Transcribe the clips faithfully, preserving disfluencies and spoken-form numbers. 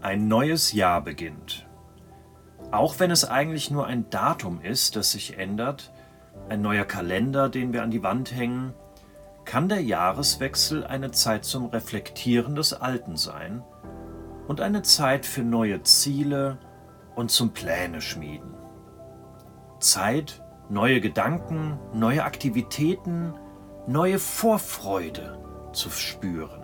Ein neues Jahr beginnt. Auch wenn es eigentlich nur ein Datum ist, das sich ändert, ein neuer Kalender, den wir an die Wand hängen, kann der Jahreswechsel eine Zeit zum Reflektieren des Alten sein und eine Zeit für neue Ziele und zum Pläne schmieden. Zeit, neue Gedanken, neue Aktivitäten, neue Vorfreude zu spüren.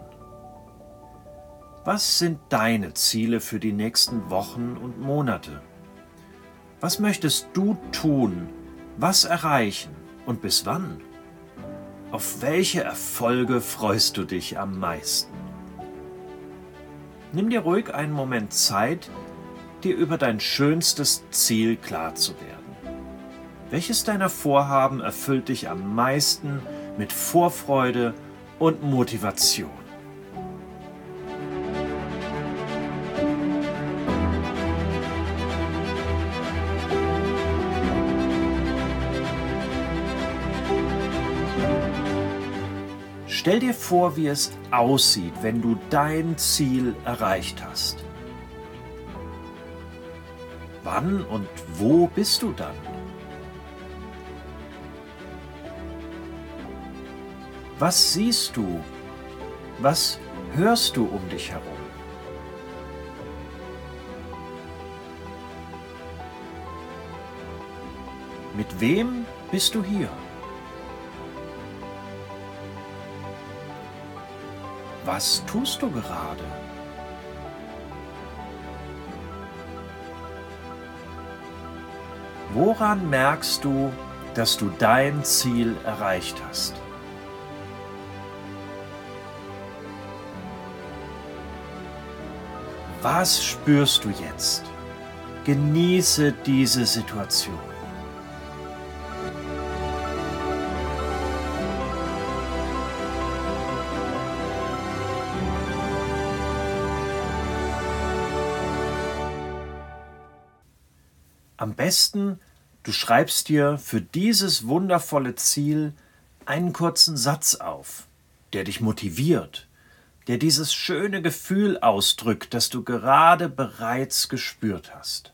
Was sind deine Ziele für die nächsten Wochen und Monate? Was möchtest du tun, was erreichen und bis wann? Auf welche Erfolge freust du dich am meisten? Nimm dir ruhig einen Moment Zeit, dir über dein schönstes Ziel klar zu werden. Welches deiner Vorhaben erfüllt dich am meisten mit Vorfreude und Motivation? Stell dir vor, wie es aussieht, wenn du dein Ziel erreicht hast. Wann und wo bist du dann? Was siehst du? Was hörst du um dich herum? Mit wem bist du hier? Was tust du gerade? Woran merkst du, dass du dein Ziel erreicht hast? Was spürst du jetzt? Genieße diese Situation. Am besten, du schreibst dir für dieses wundervolle Ziel einen kurzen Satz auf, der dich motiviert, der dieses schöne Gefühl ausdrückt, das du gerade bereits gespürt hast.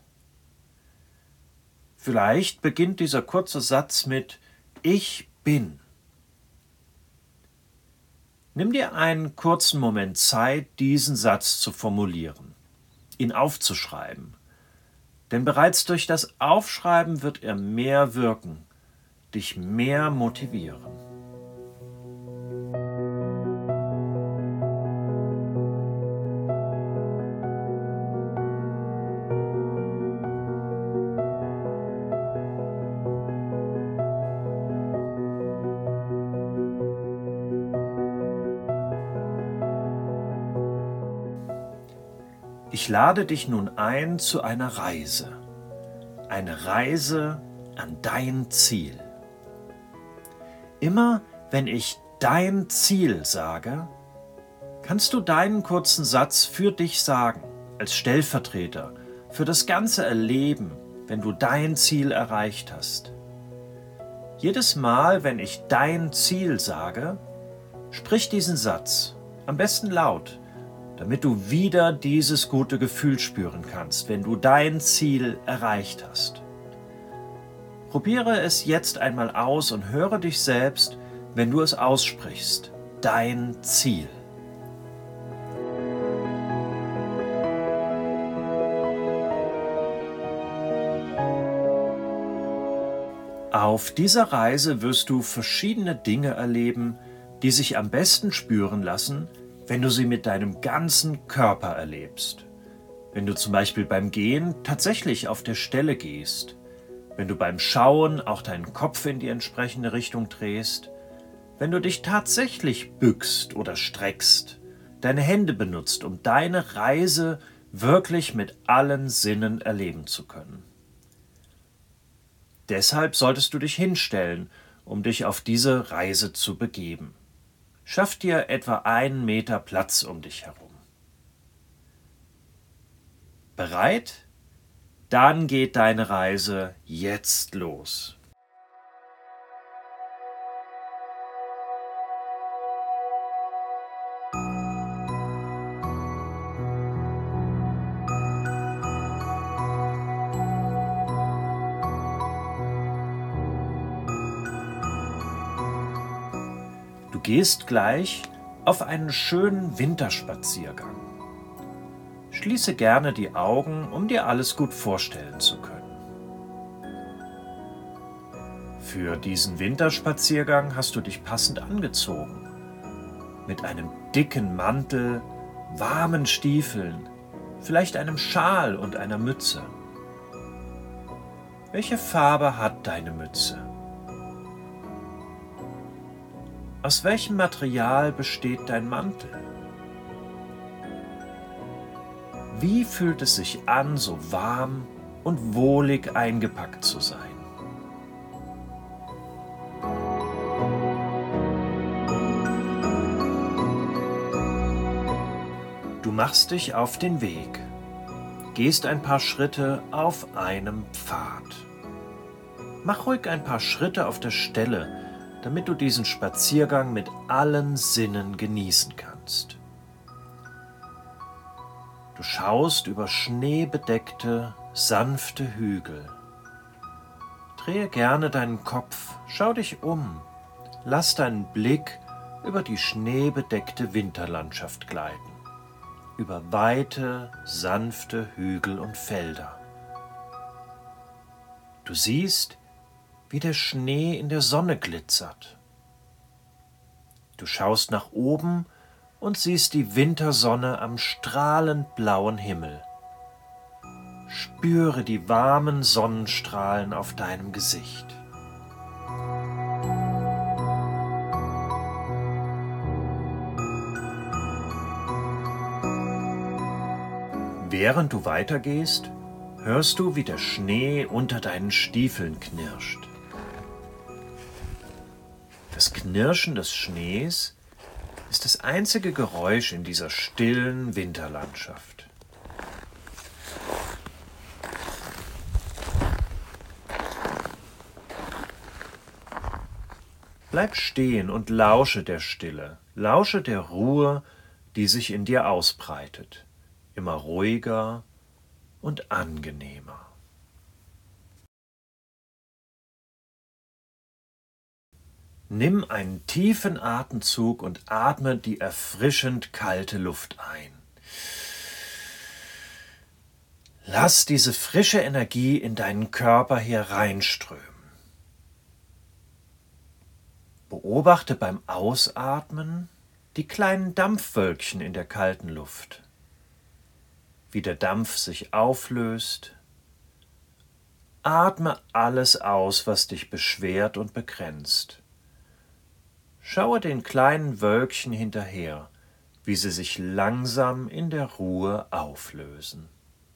Vielleicht beginnt dieser kurze Satz mit Ich bin. Nimm dir einen kurzen Moment Zeit, diesen Satz zu formulieren, ihn aufzuschreiben. Denn bereits durch das Aufschreiben wird er mehr wirken, dich mehr motivieren. Ich lade dich nun ein zu einer Reise. Eine Reise an dein Ziel. Immer wenn ich dein Ziel sage, kannst du deinen kurzen Satz für dich sagen, als Stellvertreter für das ganze Erleben, wenn du dein Ziel erreicht hast. Jedes Mal, wenn ich dein Ziel sage, sprich diesen Satz, am besten laut, damit du wieder dieses gute Gefühl spüren kannst, wenn du dein Ziel erreicht hast. Probiere es jetzt einmal aus und höre dich selbst, wenn du es aussprichst. Dein Ziel. Auf dieser Reise wirst du verschiedene Dinge erleben, die sich am besten spüren lassen, wenn du sie mit deinem ganzen Körper erlebst. Wenn du zum Beispiel beim Gehen tatsächlich auf der Stelle gehst, wenn du beim Schauen auch deinen Kopf in die entsprechende Richtung drehst, wenn du dich tatsächlich bückst oder streckst, deine Hände benutzt, um deine Reise wirklich mit allen Sinnen erleben zu können. Deshalb solltest du dich hinstellen, um dich auf diese Reise zu begeben. Schaff dir etwa einen Meter Platz um dich herum. Bereit? Dann geht deine Reise jetzt los. gehst gleich auf einen schönen Winterspaziergang. Schließe gerne die Augen, um dir alles gut vorstellen zu können. Für diesen Winterspaziergang hast du dich passend angezogen. Mit einem dicken Mantel, warmen Stiefeln, vielleicht einem Schal und einer Mütze. Welche Farbe hat deine Mütze? Aus welchem Material besteht dein Mantel? Wie fühlt es sich an, so warm und wohlig eingepackt zu sein? Du machst dich auf den Weg, gehst ein paar Schritte auf einem Pfad. Mach ruhig ein paar Schritte auf der Stelle, damit du diesen Spaziergang mit allen Sinnen genießen kannst. Du schaust über schneebedeckte, sanfte Hügel. Drehe gerne deinen Kopf, schau dich um, lass deinen Blick über die schneebedeckte Winterlandschaft gleiten, über weite, sanfte Hügel und Felder. Du siehst, wie der Schnee in der Sonne glitzert. Du schaust nach oben und siehst die Wintersonne am strahlend blauen Himmel. Spüre die warmen Sonnenstrahlen auf deinem Gesicht. Während du weitergehst, hörst du, wie der Schnee unter deinen Stiefeln knirscht. Das Knirschen des Schnees ist das einzige Geräusch in dieser stillen Winterlandschaft. Bleib stehen und lausche der Stille, lausche der Ruhe, die sich in dir ausbreitet, immer ruhiger und angenehmer. Nimm einen tiefen Atemzug und atme die erfrischend kalte Luft ein. Lass diese frische Energie in deinen Körper hier reinströmen. Beobachte beim Ausatmen die kleinen Dampfwölkchen in der kalten Luft, wie der Dampf sich auflöst. Atme alles aus, was dich beschwert und begrenzt. Schaue den kleinen Wölkchen hinterher, wie sie sich langsam in der Ruhe auflösen.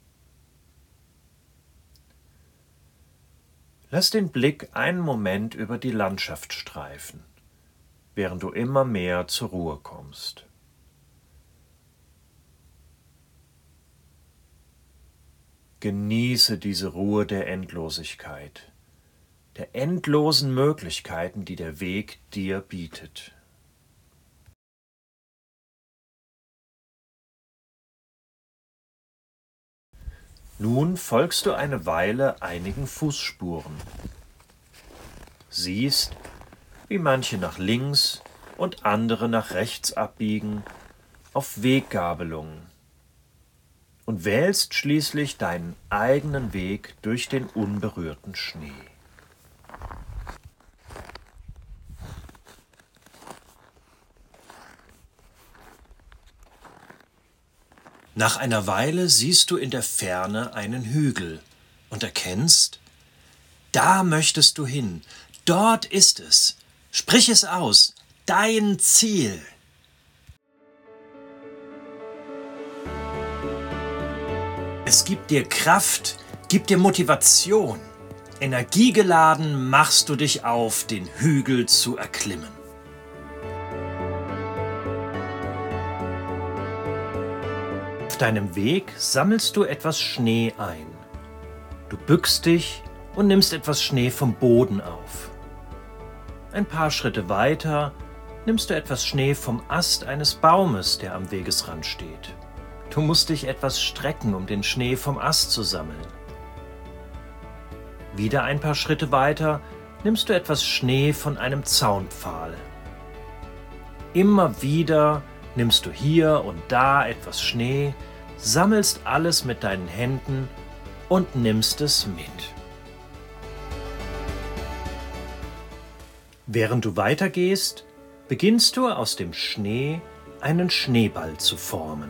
Lass den Blick einen Moment über die Landschaft streifen, während du immer mehr zur Ruhe kommst. Genieße diese Ruhe der Endlosigkeit, der endlosen Möglichkeiten, die der Weg dir bietet. Nun folgst du eine Weile einigen Fußspuren. Siehst, wie manche nach links und andere nach rechts abbiegen, auf Weggabelungen, und wählst schließlich deinen eigenen Weg durch den unberührten Schnee. Nach einer Weile siehst du in der Ferne einen Hügel und erkennst, da möchtest du hin, dort ist es. Sprich es aus, dein Ziel. Es gibt dir Kraft, gibt dir Motivation. Energiegeladen machst du dich auf, den Hügel zu erklimmen. Auf deinem Weg sammelst du etwas Schnee ein. Du bückst dich und nimmst etwas Schnee vom Boden auf. Ein paar Schritte weiter nimmst du etwas Schnee vom Ast eines Baumes, der am Wegesrand steht. Du musst dich etwas strecken, um den Schnee vom Ast zu sammeln. Wieder ein paar Schritte weiter nimmst du etwas Schnee von einem Zaunpfahl. Immer wieder nimmst du hier und da etwas Schnee, sammelst alles mit deinen Händen und nimmst es mit. Während du weitergehst, beginnst du aus dem Schnee einen Schneeball zu formen.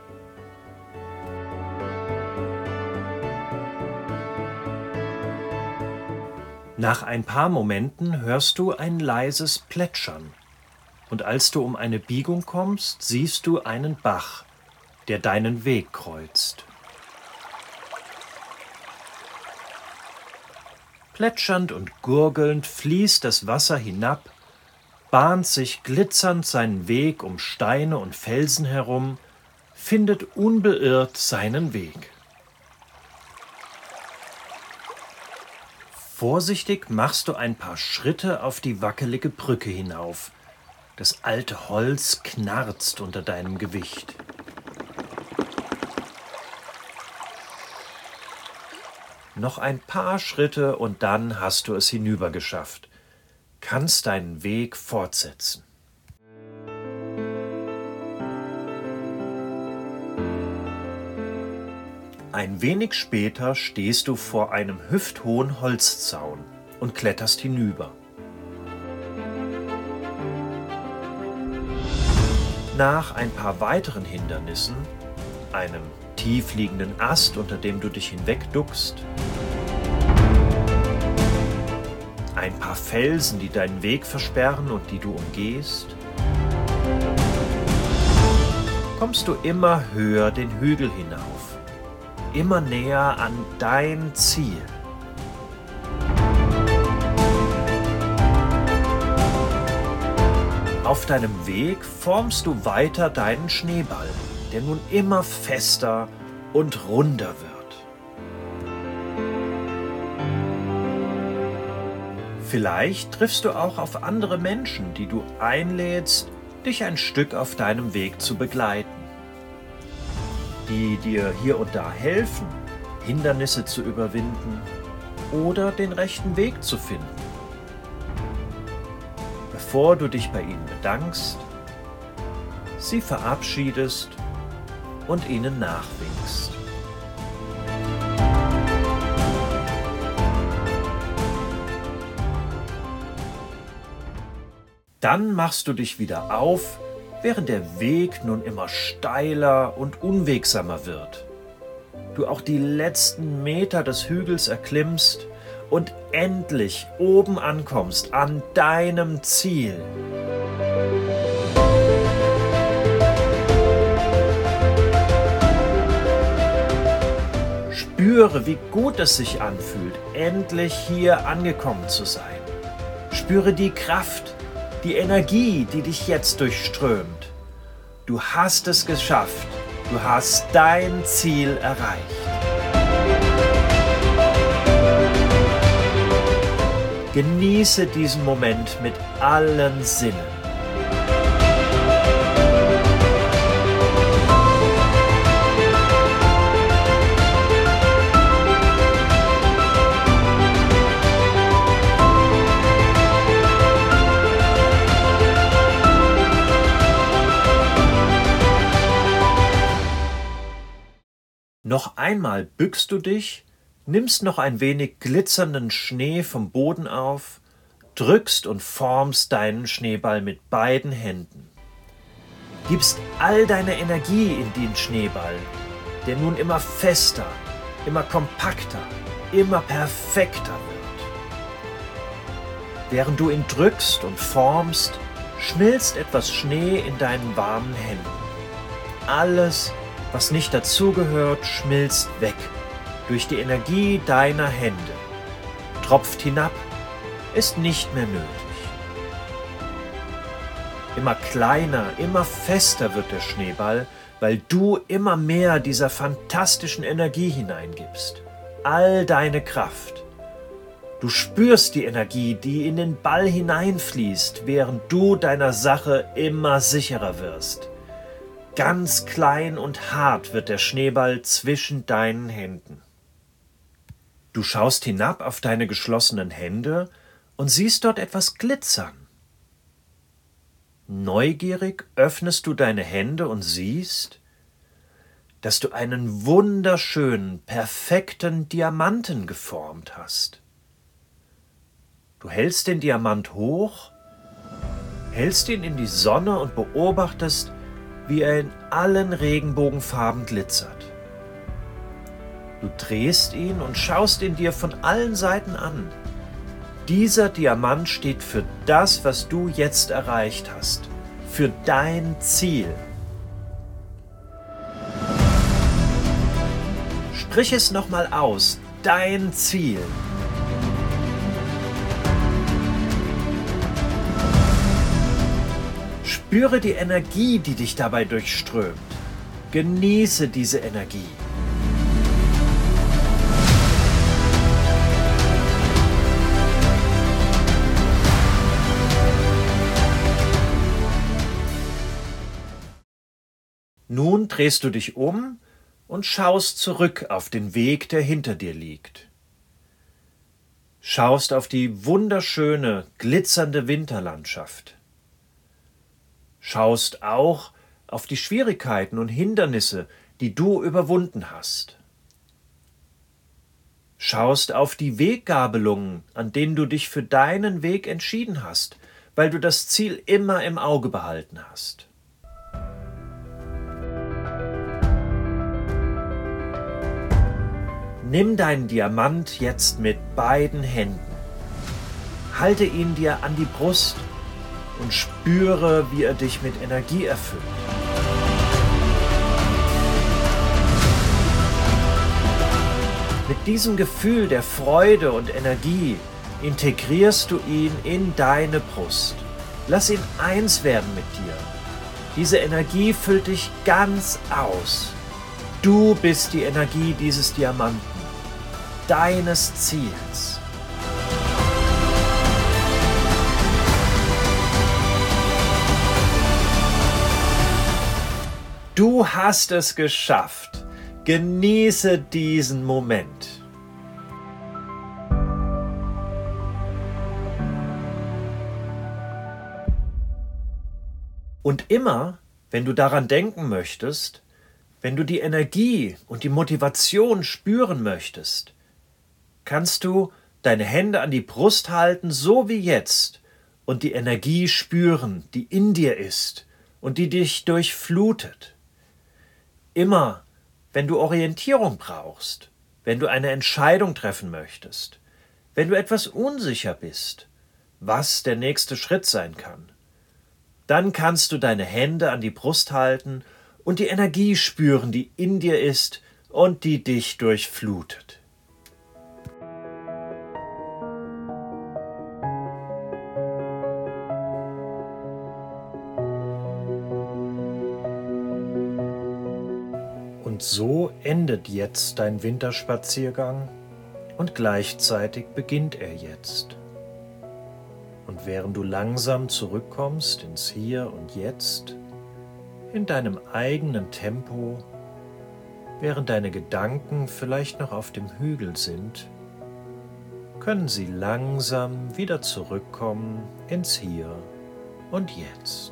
Nach ein paar Momenten hörst du ein leises Plätschern und als du um eine Biegung kommst, siehst du einen Bach, der deinen Weg kreuzt. Plätschernd und gurgelnd fließt das Wasser hinab, bahnt sich glitzernd seinen Weg um Steine und Felsen herum, findet unbeirrt seinen Weg. Vorsichtig machst du ein paar Schritte auf die wackelige Brücke hinauf. Das alte Holz knarzt unter deinem Gewicht. Noch ein paar Schritte und dann hast du es hinüber geschafft. Kannst deinen Weg fortsetzen. Ein wenig später stehst du vor einem hüfthohen Holzzaun und kletterst hinüber. Nach ein paar weiteren Hindernissen, einem tiefliegenden Ast, unter dem du dich hinwegduckst, ein paar Felsen, die deinen Weg versperren und die du umgehst, kommst du immer höher den Hügel hinauf, immer näher an dein Ziel. Auf deinem Weg formst du weiter deinen Schneeball, der nun immer fester und runder wird. Vielleicht triffst du auch auf andere Menschen, die du einlädst, dich ein Stück auf deinem Weg zu begleiten, die dir hier und da helfen, Hindernisse zu überwinden oder den rechten Weg zu finden. Bevor du dich bei ihnen bedankst, sie verabschiedest und ihnen nachwinkst. Dann machst du dich wieder auf, während der Weg nun immer steiler und unwegsamer wird. Du auch die letzten Meter des Hügels erklimmst und endlich oben ankommst an deinem Ziel. Spüre, wie gut es sich anfühlt, endlich hier angekommen zu sein. Spüre die Kraft, die Energie, die dich jetzt durchströmt. Du hast es geschafft. Du hast dein Ziel erreicht. Genieße diesen Moment mit allen Sinnen. Noch einmal bückst du dich, nimmst noch ein wenig glitzernden Schnee vom Boden auf, drückst und formst deinen Schneeball mit beiden Händen. Gibst all deine Energie in den Schneeball, der nun immer fester, immer kompakter, immer perfekter wird. Während du ihn drückst und formst, schmilzt etwas Schnee in deinen warmen Händen. Alles, was nicht dazugehört, schmilzt weg durch die Energie deiner Hände, tropft hinab, ist nicht mehr nötig. Immer kleiner, immer fester wird der Schneeball, weil du immer mehr dieser fantastischen Energie hineingibst. All deine Kraft. Du spürst die Energie, die in den Ball hineinfließt, während du deiner Sache immer sicherer wirst. Ganz klein und hart wird der Schneeball zwischen deinen Händen. Du schaust hinab auf deine geschlossenen Hände und siehst dort etwas glitzern. Neugierig öffnest du deine Hände und siehst, dass du einen wunderschönen, perfekten Diamanten geformt hast. Du hältst den Diamant hoch, hältst ihn in die Sonne und beobachtest, wie er in allen Regenbogenfarben glitzert. Du drehst ihn und schaust ihn dir von allen Seiten an. Dieser Diamant steht für das, was du jetzt erreicht hast, für dein Ziel. Sprich es nochmal aus, dein Ziel. Spüre die Energie, die dich dabei durchströmt. Genieße diese Energie. Nun drehst du dich um und schaust zurück auf den Weg, der hinter dir liegt. Schaust auf die wunderschöne, glitzernde Winterlandschaft. Schaust auch auf die Schwierigkeiten und Hindernisse, die du überwunden hast. Schaust auf die Weggabelungen, an denen du dich für deinen Weg entschieden hast, weil du das Ziel immer im Auge behalten hast. Nimm deinen Diamant jetzt mit beiden Händen. Halte ihn dir an die Brust und spüre, wie er dich mit Energie erfüllt. Mit diesem Gefühl der Freude und Energie integrierst du ihn in deine Brust. Lass ihn eins werden mit dir. Diese Energie füllt dich ganz aus. Du bist die Energie dieses Diamanten, deines Ziels. Du hast es geschafft. Genieße diesen Moment. Und immer, wenn du daran denken möchtest, wenn du die Energie und die Motivation spüren möchtest, kannst du deine Hände an die Brust halten, so wie jetzt, und die Energie spüren, die in dir ist und die dich durchflutet. Immer, wenn du Orientierung brauchst, wenn du eine Entscheidung treffen möchtest, wenn du etwas unsicher bist, was der nächste Schritt sein kann, dann kannst du deine Hände an die Brust halten und die Energie spüren, die in dir ist und die dich durchflutet. Und so endet jetzt dein Winterspaziergang und gleichzeitig beginnt er jetzt. Und während du langsam zurückkommst ins Hier und Jetzt, in deinem eigenen Tempo, während deine Gedanken vielleicht noch auf dem Hügel sind, können sie langsam wieder zurückkommen ins Hier und Jetzt.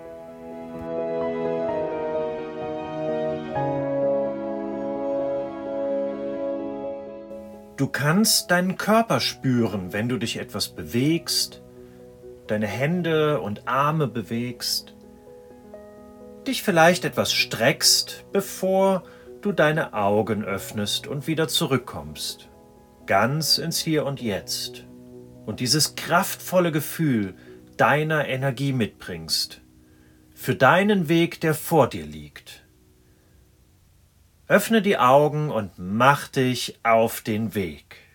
Du kannst deinen Körper spüren, wenn du dich etwas bewegst, deine Hände und Arme bewegst, dich vielleicht etwas streckst, bevor du deine Augen öffnest und wieder zurückkommst, ganz ins Hier und Jetzt, und dieses kraftvolle Gefühl deiner Energie mitbringst, für deinen Weg, der vor dir liegt. Öffne die Augen und mach dich auf den Weg.